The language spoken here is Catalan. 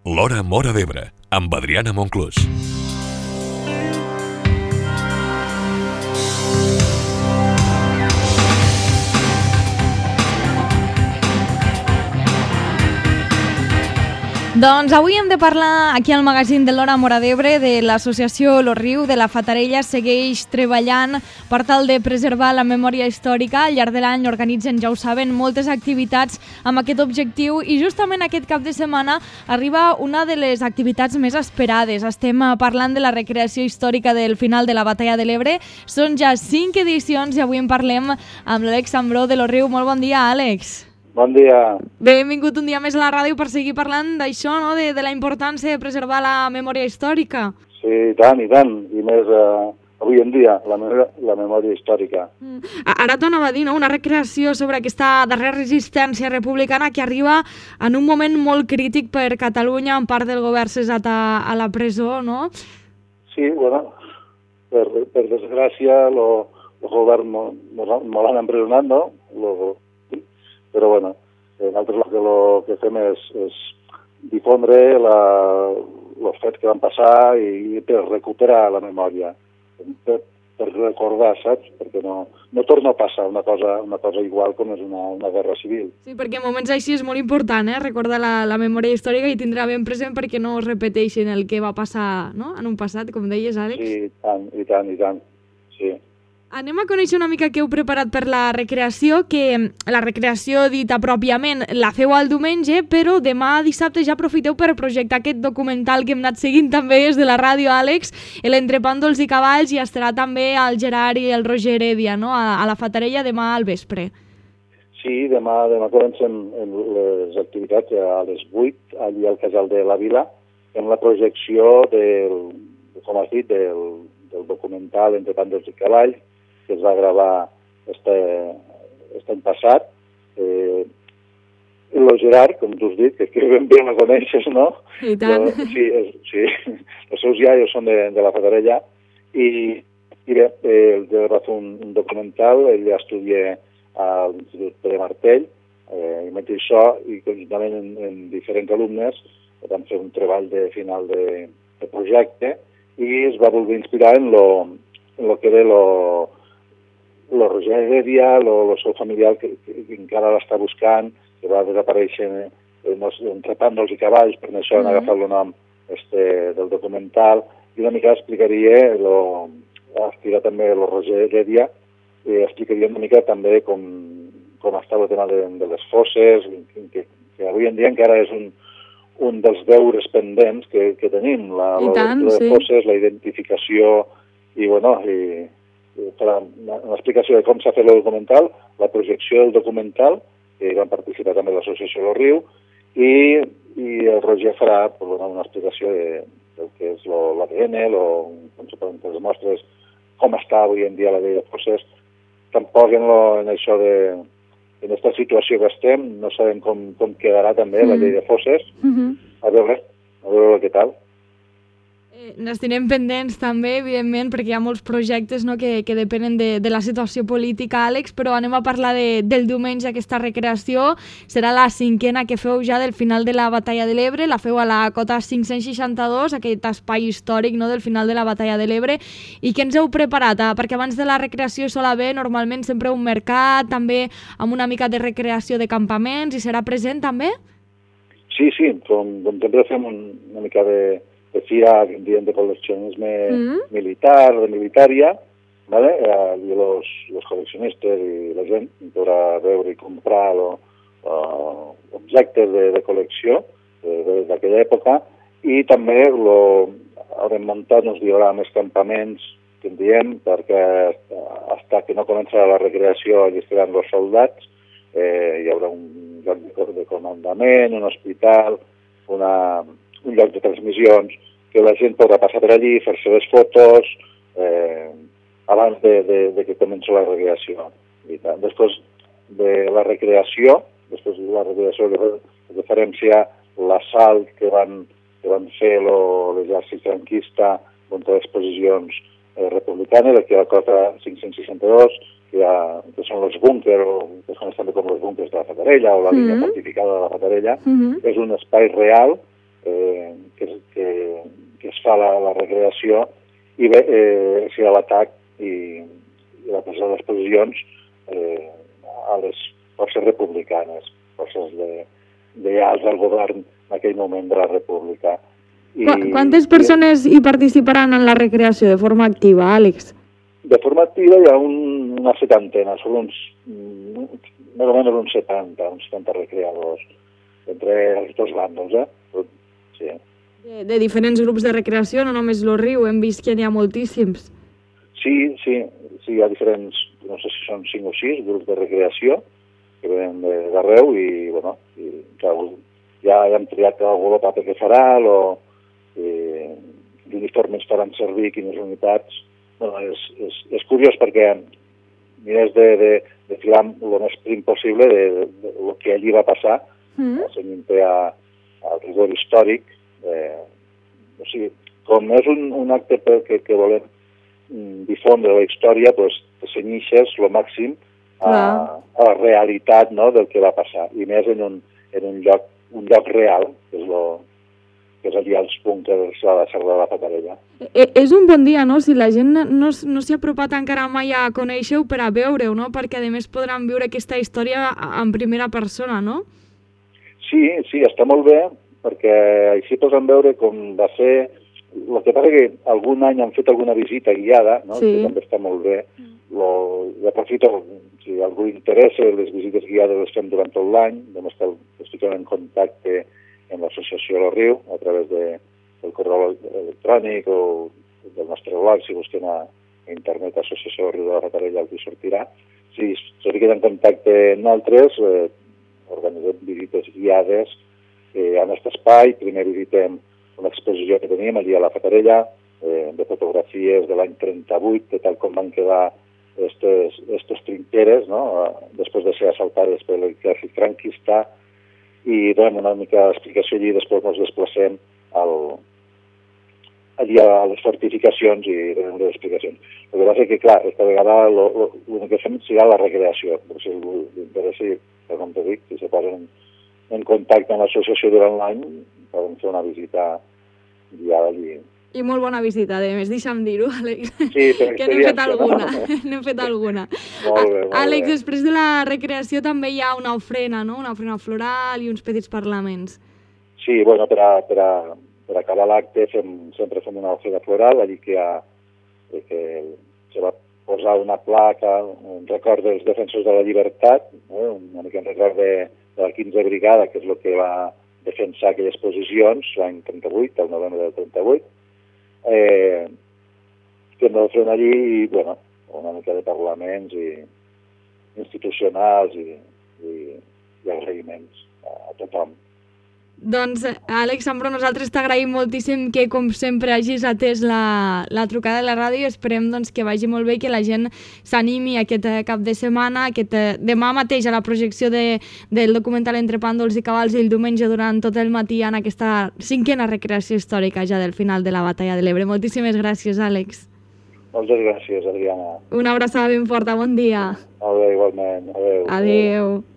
L'Hora Móra d'Ebre, amb Adriana Monclús. Doncs avui hem de parlar aquí al magazín de l'Hora Móra d'Ebre de l'associació Lo Riu de la Fatarella. Segueix treballant per tal de preservar la memòria històrica. Al llarg de l'any organitzen, ja ho saben, moltes activitats amb aquest objectiu i justament aquest cap de setmana arriba una de les activitats més esperades. Estem parlant de la recreació històrica del final de la Batalla de l'Ebre. Són ja 5 edicions i avui en parlem amb l'Àlex Sambró de Lo Riu. Molt bon dia, Àlex. Bon dia. Benvingut un dia més a la ràdio per seguir parlant d'això, no? de la importància de preservar la memòria històrica. Sí, i tant, i més avui en dia, la memòria històrica. Ara t'ho anava a dir, no? Una recreació sobre aquesta darrera resistència republicana que arriba en un moment molt crític per Catalunya, en part del govern cessat a la presó, no? Sí, bueno, per desgràcia, el govern me l'han empresonat, no? Però bueno, nosaltres el que fem és difondre els fets que van passar i per recuperar la memòria, per recordar, saps? Perquè no torna a passar una cosa igual com és una guerra civil. Sí, perquè en moments així és molt important, recordar la memòria històrica i tindrà ben present perquè no es repeteixin el que va passar, no? En un passat, com deies, Àlex. Sí, i tant, sí. Anem a conèixer una mica què heu preparat per la recreació, que la recreació dita pròpiament la feu el diumenge, però demà dissabte ja aprofiteu per projectar aquest documental que hem anat seguint també des de la ràdio, Àlex, l'Entre Pàndols i Cavalls, i estarà també el Gerard i el Roger Heredia, no? A la Fatarella demà al vespre. Sí, demà comencem les activitats a les 8, allí al Casal de la Vila, en la projecció com has dit, del documental Entre Pàndols i Cavalls, que es va gravar aquest any passat. El Gerard, com tu has dit, que ben bé la coneixes, no? I tant. Sí, els seus iaios són de la Fatarella i bé, ell va fer un documental, ell ja estudia a l'Institut Pere Martell, i mentre això, i conjuntament amb diferents alumnes, van fer un treball de final de projecte i es va voler inspirar en lo que era el Roger Heredia, el seu familiar que encara l'està buscant, que va desaparèixer entre Pàndols i Cavalls, per això han agafat el nom del documental, i una mica explicaria, explicar també el Roger Heredia, explicaria una mica també com està el tema de les fosses, que avui en dia encara és un dels deures pendents que tenim, la fosses, la identificació, i bueno, una explicació de com s'ha fet el documental, la projecció del documental, que van participar també l'associació Lo Riu, i el Roger farà una explicació del que és l'ADN, com se poden fer les mostres, com està avui en dia la llei de fosses. Tampoc en això en aquesta situació que estem, no sabem com quedarà també la llei de fosses. A veure què tal. N'estirem pendents també, evidentment, perquè hi ha molts projectes, no, que depenen de la situació política, Àlex, però anem a parlar del diumenge, aquesta recreació. Serà la 5a que feu ja del final de la Batalla de l'Ebre, la feu a la cota 562, aquest espai històric, no, del final de la Batalla de l'Ebre. I què ens heu preparat? Perquè abans de la recreació sol haver normalment sempre un mercat, també amb una mica de recreació de campaments, i serà present també? Sí, com sempre fem una mica de fira, que en diem de col·leccionisme militar, de militària, ¿vale? I els col·leccionistes i la gent podrà veure i comprar objectes de col·lecció d'aquella època, i també haurem muntat uns diorames, campaments, que en diem, perquè fins que no començarà la recreació allà estaran els soldats, hi haurà un lloc de comandament, un hospital, un lloc de transmissions, que la gent podrà passar per allí, fer-se les fotos, abans de que comenci la recreació. Després de la recreació, referència a l'assalt que van fer l'exèrcit franquista contra les posicions republicanes, aquí a la cota 562, que són els búnkers, que són també com els búnkers de la Fatarella o la línia fortificada de la Fatarella. És un espai real que es fa la recreació, i bé, si l'atac i la presa de les posicions a les forces republicanes, forces lleials al govern en aquell moment de la República. Quantes persones hi participaran en la recreació de forma activa, Àlex? De forma activa hi ha una setantena, són més o menys uns 70 recreadors, entre els dos bàndols, Sí. De diferents grups de recreació, no només el Riu, hem vist que n'hi ha moltíssims. Sí, hi ha diferents, no sé si són 5 o 6 grups de recreació que venen d'arreu i, bueno, ja hem triat algú el paper que farà, l'uniforme ens faran servir, quines unitats. Bueno, és curiós perquè mires de filar el més prim possible del que allí va passar, assenyint-te al rigor històric. O sigui, com és un acte que volem difondre la història, doncs te cenyixes el màxim a la realitat, no?, del que va passar, i més en un lloc real, que és allà als búnquers de la Serra de la Fatarella. És un bon dia, no?, si la gent no s'hi ha apropat encara mai a conèixer-ho per a veure-ho, no?, perquè a més podran viure aquesta història en primera persona, no? Sí, està molt bé, perquè així poden veure com va ser. El que passa que algun any han fet alguna visita guiada, no?, que també està molt bé. Aprofito, si algú interessa, les visites guiades les fem durant tot l'any, estic en contacte amb l'associació del Riu, a través del correu electrònic o del nostre blog, si busquen a internet Associació del Riu de la Fatarella, els hi sortirà. Si s'hauria en contacte amb altres, organitzem visites guiades a nostre espai. Primer visitem una exposició que teníem allà a la Fatarella, de fotografies de l'any 38, de tal com van quedar aquestes trinqueres, no?, després de ser assaltades per l'exèrcit franquista, i donem una mica d'explicació allí, i després ens desplacem allà a les fortificacions i donem les explicacions. El que passa és que, clar, aquesta vegada l'únic que fem serà la recreació, però si l'interessi, com te dic, si se posen en contacte amb l'associació durant l'any, poden fer una visita guiada allí. I molt bona visita, a més, deixa'm dir-ho, Àlex. Sí, que n'hem fet alguna. N'hem fet alguna. Molt bé. Àlex, després de la recreació també hi ha una ofrena, no?, una ofrena floral i uns petits parlaments. Sí, bueno, per acabar l'acte sempre fem una ofrena floral, allí que se va posar una placa en record dels defensors de la llibertat, una mica en record de la 15 Brigada, que és el que va defensar aquelles posicions l'any 38, el novembre del 38. Que hem de fer allí i, bueno, una mica de parlaments institucionals i agraïments a tothom. Doncs, Àlex Sambro, nosaltres t'agraïm moltíssim que, com sempre, hagis atès la trucada de la ràdio i esperem que vagi molt bé i que la gent s'animi aquest cap de setmana, demà mateix a la projecció del documental Entre pàndols i cavalls i el diumenge durant tot el matí en aquesta 5a recreació històrica ja del final de la Batalla de l'Ebre. Moltíssimes gràcies, Àlex. Moltes gràcies, Adriana. Una abraçada ben forta, bon dia. Molt bé, igualment. Adéu. Adéu.